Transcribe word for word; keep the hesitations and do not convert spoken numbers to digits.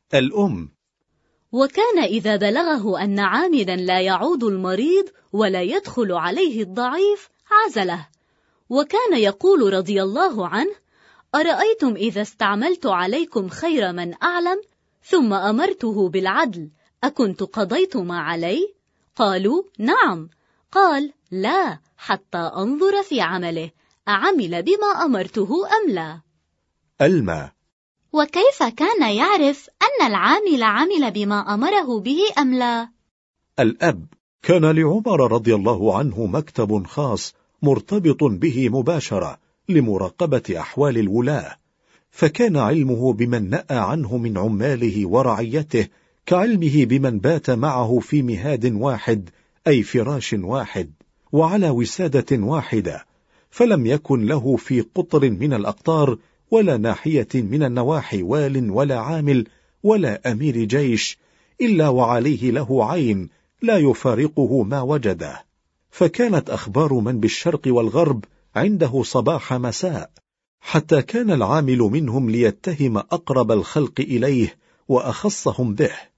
الأم. وكان إذا بلغه أن عاملا لا يعود المريض ولا يدخل عليه الضعيف عزله، وكان يقول رضي الله عنه: أرأيتم إذا استعملت عليكم خير من أعلم ثم أمرته بالعدل أكنت قضيت ما علي؟ قالوا: نعم. قال: لا، حتى أنظر في عمله أعمل بما أمرته أم لا. الماء. وكيف كان يعرف أن العامل عمل بما أمره به أم لا؟ الأب. كان لعمر رضي الله عنه مكتب خاص مرتبط به مباشرة لمراقبة أحوال الولاة، فكان علمه بمن نأى عنه من عماله ورعيته كعلمه بمن بات معه في مهاد واحد، أي فراش واحد، وعلى وسادة واحدة، فلم يكن له في قطر من الأقطار ولا ناحية من النواحي وال ولا عامل ولا أمير جيش إلا وعليه له عين لا يفارقه ما وجده، فكانت أخبار من بالشرق والغرب عنده صباح مساء، حتى كان العامل منهم ليتهم أقرب الخلق إليه وأخصهم به،